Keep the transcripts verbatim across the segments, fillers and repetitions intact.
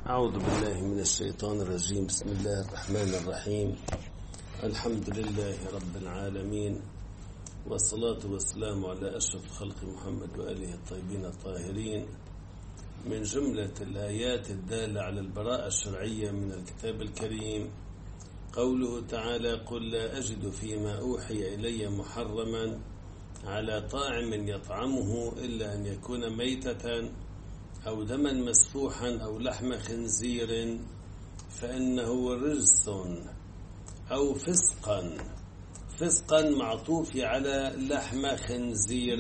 أعوذ بالله من الشيطان الرجيم. بسم الله الرحمن الرحيم. الحمد لله رب العالمين، والصلاة والسلام على أشرف خلق محمد وآله الطيبين الطاهرين. من جملة الآيات الدالة على البراءة الشرعية من الكتاب الكريم قوله تعالى: قل لا أجد فيما أوحي إلي محرما على طاعم يطعمه إلا أن يكون ميتة أو دما مسفوحا أو لحم خنزير فإنه رجس أو فسقا. فسقا معطوف على لحم خنزير،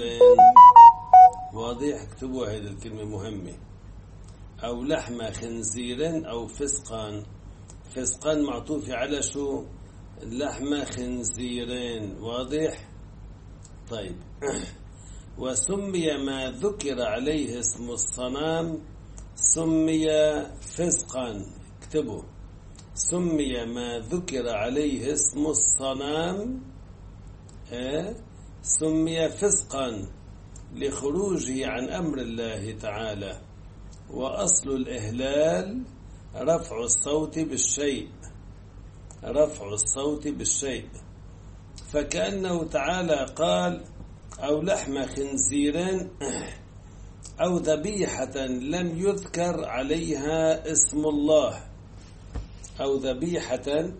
واضح؟ اكتبوا هذه الكلمة مهمة. أو لحم خنزير أو فسقا. فسقا معطوف على شو؟ لحم خنزير، واضح؟ طيب. وسمي ما ذكر عليه اسم الصنام سمي فسقا. اكتبوا: سمي ما ذكر عليه اسم الصنام اه سمي فسقا لخروجه عن أمر الله تعالى. وأصل الإهلال رفع الصوت بالشيء رفع الصوت بالشيء فكأنه تعالى قال: أو لحم خنزير أو ذبيحة لم يذكر عليها اسم الله أو ذبيحة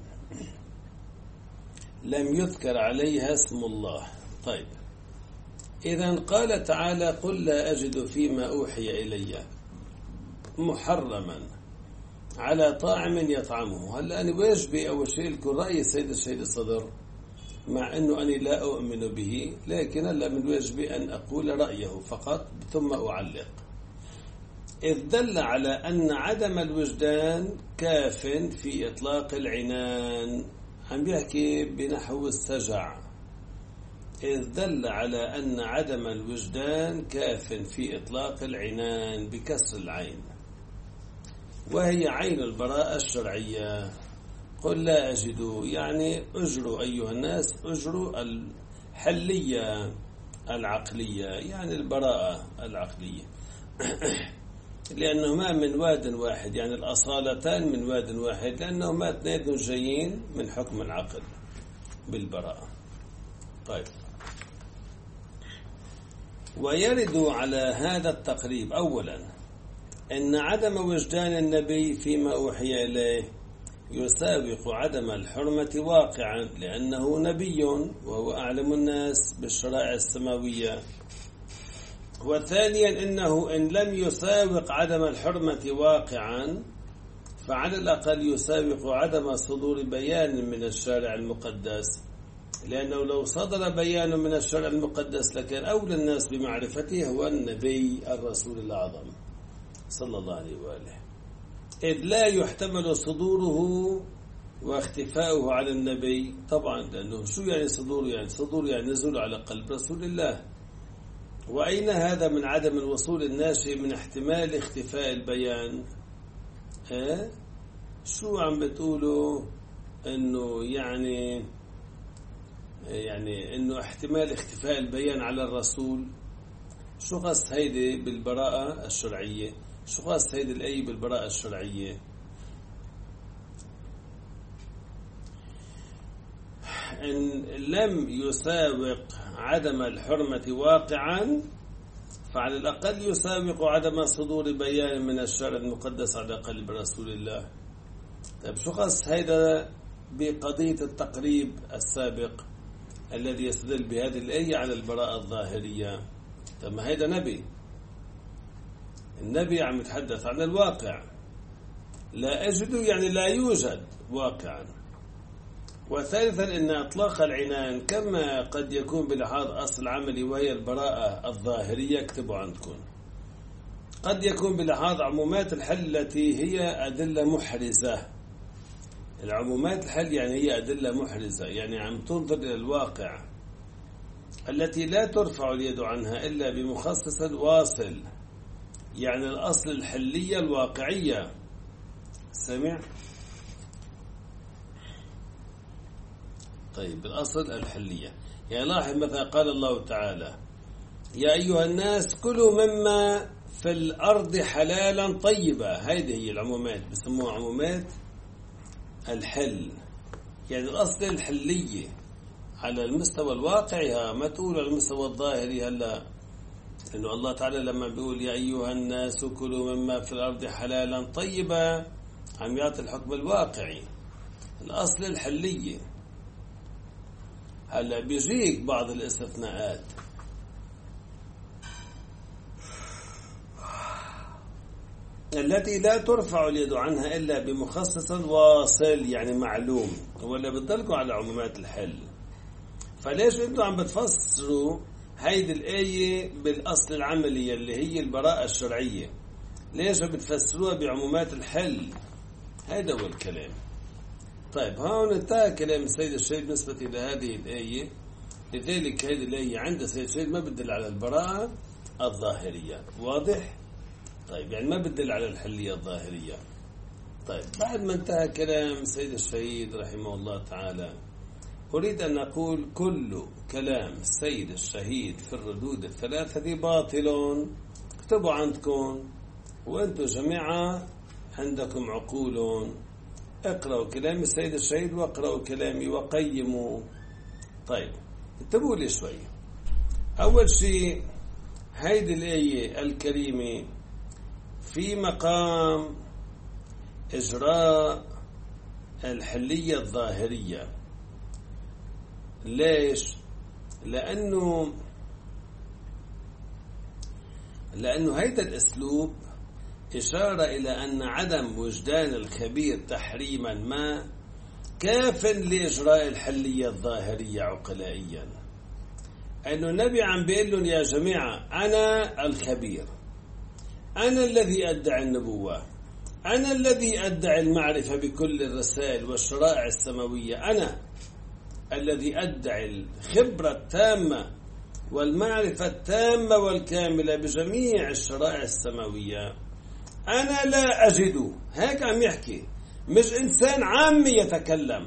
لم يذكر عليها اسم الله. طيب، إذن قال تعالى: قل لا أجد فيما أوحي إلي محرما على طاعم يطعمه. هلأ أنا واجبي أول شيء لكم رأي السيد الشهيد الصدر، مع أنه أنا لا أؤمن به، لكن هلأ من واجبي أن أقول رأيه فقط ثم أعلق. إذ دل على أن عدم الوجدان كاف في إطلاق العنان. عم بيحكي بنحو السجع. إذ دل على أن عدم الوجدان كاف في إطلاق العنان بكسر العين، وهي عين البراءة الشرعية. قل لا أجد يعني أجروا أيها الناس، أجروا الحلية العقلية، يعني البراءة العقلية. لأنهما من واد واحد، يعني الأصالتان من واد واحد، لأنهما اثنين جايين من حكم العقل بالبراءة. طيب، ويرد على هذا التقريب أولا أن عدم وجدان النبي فيما أوحي إليه يسابق عدم الحرمة واقعا، لأنه نبي وهو أعلم الناس بالشرائع السماوية. وثانيا أنه إن لم يسابق عدم الحرمة واقعا فعلى الأقل يسابق عدم صدور بيان من الشارع المقدس، لأنه لو صدر بيان من الشارع المقدس لكان أولى الناس بمعرفته هو النبي الرسول الأعظم صلى الله عليه وآله، إذ لا يحتمل صدوره واختفاؤه على النبي. طبعا، لأنه شو يعني صدوره؟ يعني صدوره يعني نزول على قلب رسول الله. وأين هذا من عدم الوصول الناشئ من احتمال اختفاء البيان؟ اه؟ شو عم بتقولوا؟ إنه يعني يعني إنه احتمال اختفاء البيان على الرسول. شو قصد هيدي بالبراءة الشرعية؟ شو قصد هيدي الآية بالبراءة الشرعية؟ إن لم يسابق عدم الحرمة واقعا فعلى الأقل يسابق عدم صدور بيان من الشرع المقدس على قلب رسول الله. طيب، شو قصد هيدا بقضية التقريب السابق الذي يستدل بهذه الآية على البراءة الظاهرية؟ طيب، ما هيدا نبي، النبي عم يتحدث عن الواقع. لا أجد يعني لا يوجد واقعا. وثالثا أن أطلاق العنان كما قد يكون بلحاظ أصل عملي وهي البراءة الظاهرية، اكتبوا عندكم، قد يكون بلحاظ عمومات الحل التي هي أدلة محرزة. العمومات الحل يعني هي أدلة محرزة، يعني عم تنظر إلى الواقع التي لا ترفع اليد عنها إلا بمخصص واصل، يعني الأصل الحلية الواقعية. سمع؟ طيب، الأصل الحلية. يعني لاحظ مثلا قال الله تعالى: يا أيها الناس كلوا مما في الأرض حلالا طيبا. هذه هي العمومات، بسموها عمومات الحل. يعني الأصل الحلية على المستوى الواقعي، ما تقول على المستوى الظاهري. هلا إنه الله تعالى لما بيقول يا أيها الناس كلوا مما في الأرض حلالا طيبا، عم يعطي الحكم الواقعي، الأصل الحلية. هلا بيجيك بعض الاستثناءات، التي لا ترفع اليد عنها إلا بمخصص واصل، يعني معلوم، ولا بتضلكوا على عمومات الحل. فليش انتوا عم بتفسروا هيدي الآية بالأصل العملي اللي هي البراءة الشرعية؟ ليش بتفسروها بعمومات الحل؟ هذا هو الكلام. طيب هون انتهى كلام السيد الشهيد بالنسبة إلى هذه الآية. لذلك هذه الآية عند السيد الشهيد ما بتدل على البراءة الظاهرية. واضح؟ طيب يعني ما بتدل على الحلية الظاهرية. طيب بعد ما انتهى كلام السيد الشهيد رحمه الله تعالى، أريد أن أقول كل كلام السيد الشهيد في الردود الثلاثة باطل. اكتبوا عندكم، وأنتم جميعا عندكم عقول، اقرأوا كلام السيد الشهيد واقرأوا كلامي وقيموا. طيب انتبهوا لي شوي. أول شيء هيدي الآية الكريمة في مقام إجراء الحلية الظاهرية. ليش؟ لأنه لأنه هيدا الأسلوب إشارة إلى أن عدم وجدان الخبير تحريما ما كاف لإجراء الحلية الظاهرية عقلائيا. أنه النبي عم بيقول لهم يا جماعة أنا الخبير، أنا الذي أدعي النبوة، أنا الذي أدعي المعرفة بكل الرسائل والشرائع السماوية، أنا الذي أدعي الخبرة التامة والمعرفة التامة والكاملة بجميع الشرائع السماوية. أنا لا أجد. هيك عم يحكي، مش إنسان عامي يتكلم.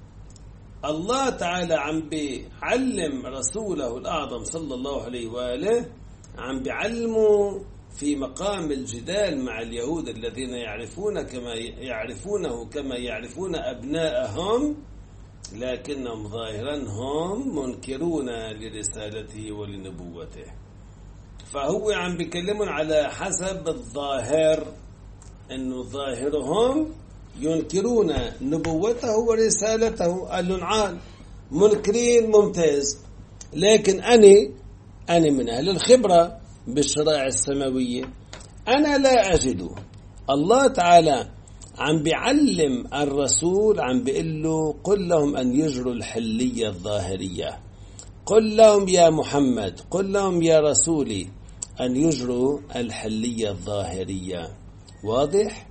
الله تعالى عم بيعلم رسوله الأعظم صلى الله عليه وآله، عم بيعلمه في مقام الجدال مع اليهود الذين يعرفون كما يعرفونه كما يعرفون أبناءهم، لكنهم ظاهرا هم منكرون لرسالته ولنبوته. فهو عم بيكلمون على حسب الظاهر، انه ظاهرهم ينكرون نبوته ورسالته. قال لهم عال منكرين، ممتاز، لكن أنا أنا من أهل الخبرة بالشرائع السماوية، أنا لا أجد. الله تعالى عم بيعلم الرسول، عم بيقول له قل لهم أن يجروا الحلية الظاهرية، قل لهم يا محمد، قل لهم يا رسولي أن يجروا الحلية الظاهرية. واضح؟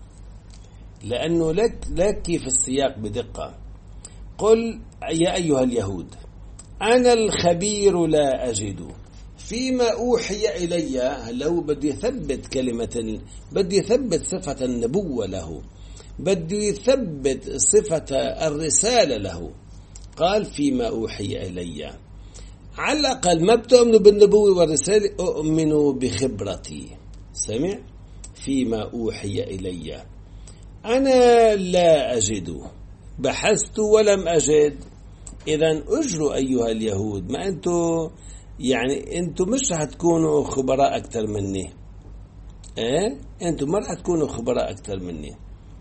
لأنه لك لك في السياق بدقة. قل يا أيها اليهود أنا الخبير لا أجد فيما أوحي إلي. لو بدي يثبت كلمة، بدي يثبت صفة النبوة له، بدي يثبت صفة الرسالة له. قال فيما أوحي إلي، على الأقل ما بتؤمنوا بالنبوة والرسالة، أؤمنوا بخبرتي. سمع؟ فيما أوحي إلي أنا لا أجد، بحثت ولم أجد. إذن أجروا أيها اليهود، ما أنتوا يعني أنتوا مش رح تكونوا خبراء أكثر مني. إيه؟ أنتوا ما رح تكونوا خبراء أكثر مني.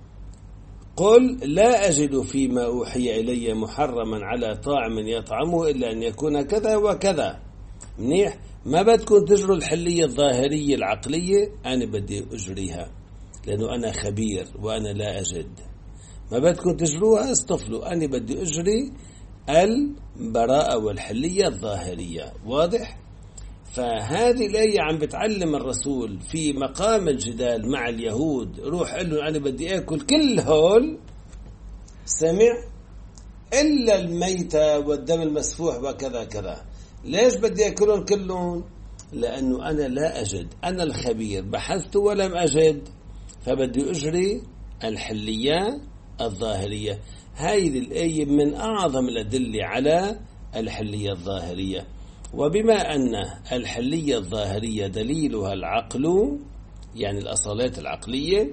قل لا أجد فيما أوحي إلي محرما على طاعم يطعمه إلا أن يكون كذا وكذا. منيح؟ ما بدكم تجروا الحلية الظاهرية العقلية، أنا بدي أجريها لأنه أنا خبير وأنا لا أجد. ما بدكم تجروها، اصطفلوا، أنا بدي أجري البراءة والحلية الظاهرية. واضح؟ فهذه الآية عم بتعلم الرسول في مقام الجدال مع اليهود، روح قل له أنا بدي أكل كل هول، سمع، إلا الميتة والدم المسفوح وكذا كذا. ليش بدي أكلهم كلهم؟ لأنه أنا لا أجد، أنا الخبير، بحثت ولم أجد، فبدي أجري الحلية الظاهرية. هذه الآية من أعظم الأدلة على الحلية الظاهرية. وبما أن الحلية الظاهرية دليلها العقل، يعني الأصالات العقلية،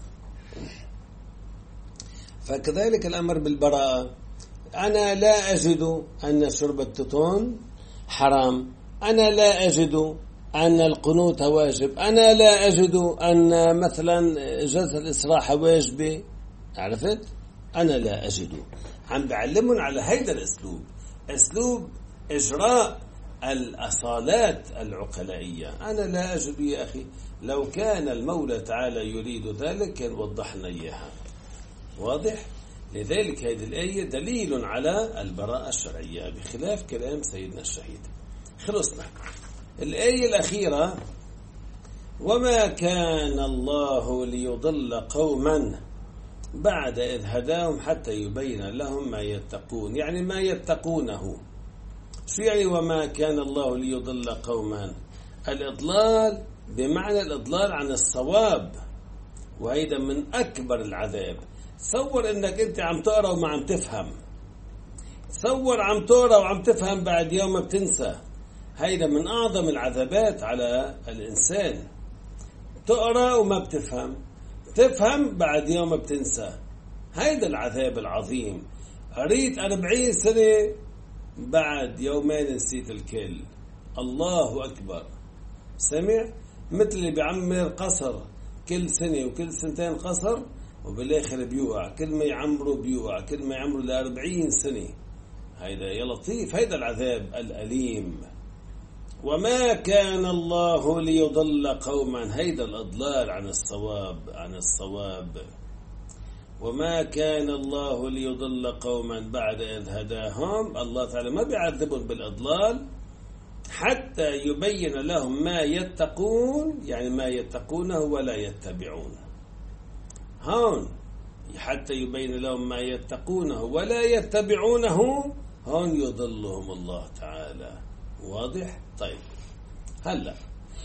فكذلك الأمر بالبراءة. أنا لا أجد أن شرب التوتون حرام، أنا لا أجد أن القنوت واجب، أنا لا أجد أن مثلا جلسة الإسراحة واجبة، عرفت؟ أنا لا أجد. عم بعلمهم على هيدا الأسلوب، أسلوب إجراء الأصالات العقلائية. أنا لا أجد يا أخي، لو كان المولى تعالى يريد ذلك كان وضحنا إياها. واضح؟ لذلك هذه الآية دليل على البراءة الشرعية بخلاف كلام سيدنا الشهيد. خلصنا. الآية الأخيرة: وما كان الله ليضل قوما بعد إذ هداهم حتى يبين لهم ما يتقون، يعني ما يتقونه. شو يعني وما كان الله ليضل قوما؟ الإضلال بمعنى الإضلال عن الصواب، وهيدا من أكبر العذاب. تصور إنك أنت عم تقرأ وما عم تفهم، تصور عم تقرأ وعم تفهم بعد يوم بتنسى. هيدا من أعظم العذابات على الإنسان. تقرأ وما بتفهم، تفهم بعد يوم بتنسى. هيدا العذاب العظيم. قريت أربعين سنة بعد يومين نسيت الكل. الله أكبر. سمع؟ مثل اللي بيعمر قصر كل سنة وكل سنتين قصر، وبالآخر بيوقع. كل ما يعمره بيوقع، كل ما يعمره لأربعين سنة. هيدا يا لطيف، هيدا العذاب الأليم. وما كان الله ليضل قوما، هيدا الإضلال عن الصواب، عن الصواب. وما كان الله ليضل قوما بعد إذ هداهم، الله تعالى ما بيعذبهم بالإضلال حتى يبين لهم ما يتقون، يعني ما يتقونه ولا يتبعون. هون حتى يبين لهم ما يتقونه ولا يتبعونه، هون يضلهم الله تعالى. واضح؟ طيب، هلا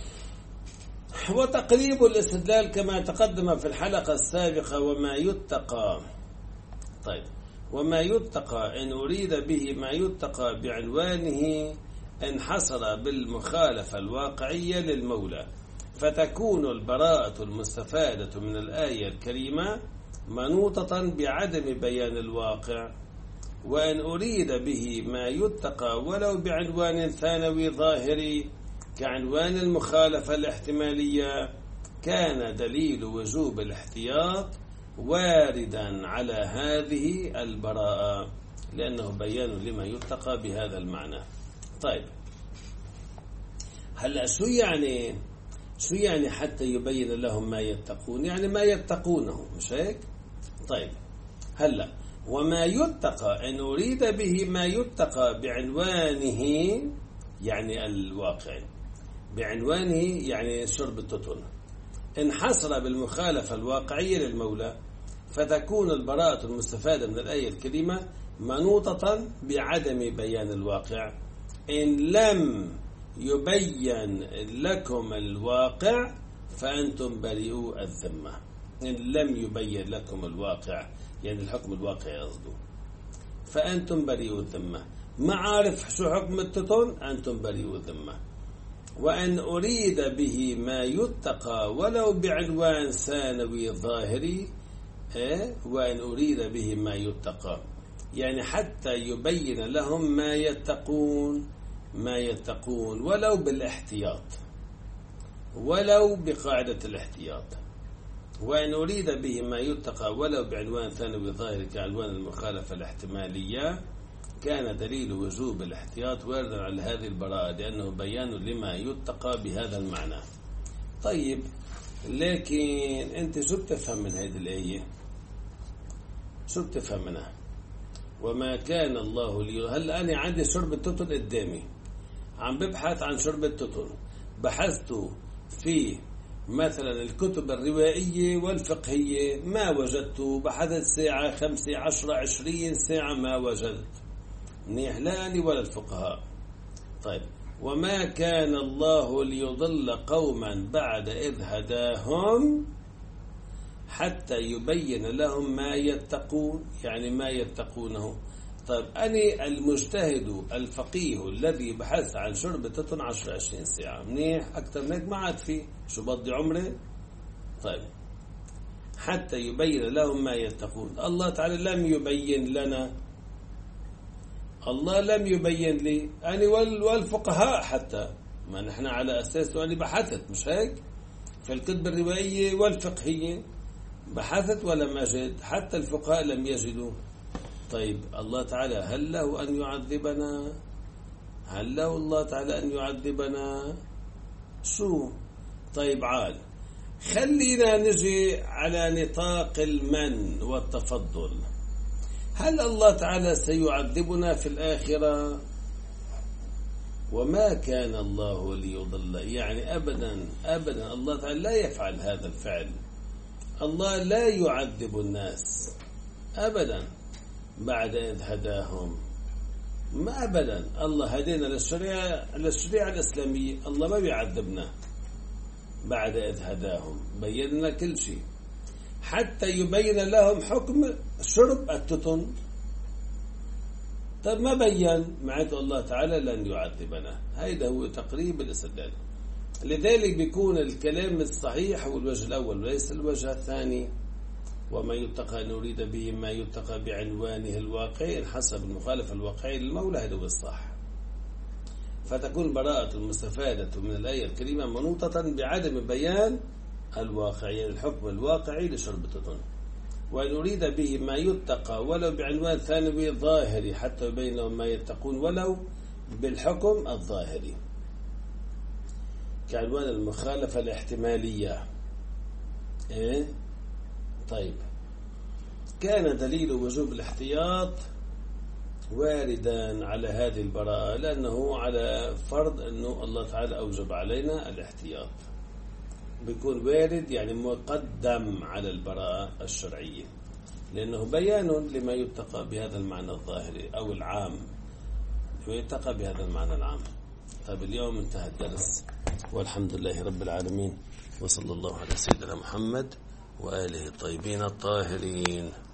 وتقريب الاستدلال كما تقدم في الحلقة السابقة. وما يتقى، طيب، وما يتقى إن أريد به ما يتقى بعنوانه انحصر بالمخالفة الواقعية للمولى، فتكون البراءة المستفادة من الآية الكريمة منوطة بعدم بيان الواقع. وإن أريد به ما يتقى ولو بعنوان ثانوي ظاهري كعنوان المخالفة الاحتمالية، كان دليل وجوب الاحتياط واردا على هذه البراءة، لأنه بيان لما يتقى بهذا المعنى. طيب، هلأ شو يعني شو يعني حتى يبين لهم ما يتقون؟ يعني ما يتقونه، مش هيك؟ طيب، هلأ وما يتقى إن أريد به ما يتقى بعنوانه، يعني الواقع، بعنوانه يعني شرب التوتون، انحصر بالمخالفة الواقعية للمولى، فتكون البراءة المستفادة من الآية الكريمة منوطة بعدم بيان الواقع. إن لم يبين لكم الواقع فأنتم بريئو الذمة. إن لم يبين لكم الواقع، يعني الحكم الواقعي قصده، فأنتم بريئو الذمة. ما عارف شو حكم التوتون، أنتم بريئو الذمة. وأن أريد به ما يتقى ولو بعنوان ثانوي ظاهري، إيه؟ وأن أريد به ما يتقى يعني حتى يبين لهم ما يتقون، ما يتقون ولو بالاحتياط، ولو بقاعدة الاحتياط. وإن أريد به ما يتقى ولو بعنوان ثانوي ظاهري كعنوان المخالفة الاحتمالية، كان دليل وجوب الاحتياط واردا على هذه البراءة، لأنه بيان لما يتقى بهذا المعنى. طيب، لكن أنت شو بتفهم من هذه الآية؟ شو بتفهم منها؟ وما كان الله لي. هلا أنا عندي شرب التوتون قدامي، عم ببحث عن شرب التوتون، بحثت في مثلا الكتب الروائية والفقهية ما وجدت، بحثت ساعة خمسة عشرة عشرين ساعة ما وجدت. منيح، لا أني ولا الفقهاء. طيب، وما كان الله ليضل قوما بعد إذ هداهم حتى يبين لهم ما يتقون، يعني ما يتقونه. طيب أنا المجتهد الفقيه الذي بحث عن شرب تتن عشر عشرين ساعة منيح، أكثر من هيك ما عاد فيه، شو بضي عمري؟ طيب حتى يبين لهم ما يتقون. الله تعالى لم يبين لنا، الله لم يبين لي أنا والفقهاء حتى، ما نحن على أساس أني بحثت، مش هيك؟ في الكتب الروائية والفقهية بحثت ولم أجد، حتى الفقهاء لم يجدوا. طيب الله تعالى هل له أن يعذبنا؟ هل له الله تعالى أن يعذبنا؟ شو؟ طيب عال خلينا نجي على نطاق المن والتفضل. هل الله تعالى سيعذبنا في الآخرة؟ وما كان الله ليضل، يعني أبدا أبدا الله تعالى لا يفعل هذا الفعل. الله لا يعذب الناس أبدا بعد إذ هداهم، ما أبدا. الله هدينا للشريعة للشريعة الإسلامية، الله ما بيعذبنا بعد إذ هداهم، بينا كل شيء حتى يبين لهم حكم شرب التتن. طب ما بين، معناته الله تعالى لن يعذبنا. هذا هو تقريب الاستدلال. لذلك بيكون الكلام الصحيح هو الوجه الأول وليس الوجه الثاني. وما يتقى أن نريد به ما يتقى بعنوانه الواقعي حسب المخالفة الواقعي للمولى، هذا هو الصح. فتكون براءة المستفادة من الآية الكريمة منوطة بعدم بيان الواقعي، الحكم الواقعي لشرب التتن، وأن نريد به ما يتقى ولو بعنوان ثانوي ظاهري حتى يبين لهم ما يتقون ولو بالحكم الظاهري، كعنوان المخالفة الاحتمالية. إيه؟ طيب كان دليل وجوب الاحتياط واردا على هذه البراءة، لأنه على فرض أنه الله تعالى أوجب علينا الاحتياط، بيكون وارد يعني مقدم على البراءة الشرعية، لأنه بيان لما يتقى بهذا المعنى الظاهري أو العام، لما يتقى بهذا المعنى العام. طيب اليوم انتهى الدرس، والحمد لله رب العالمين، وصلى الله على سيدنا محمد وآله الطيبين الطاهرين.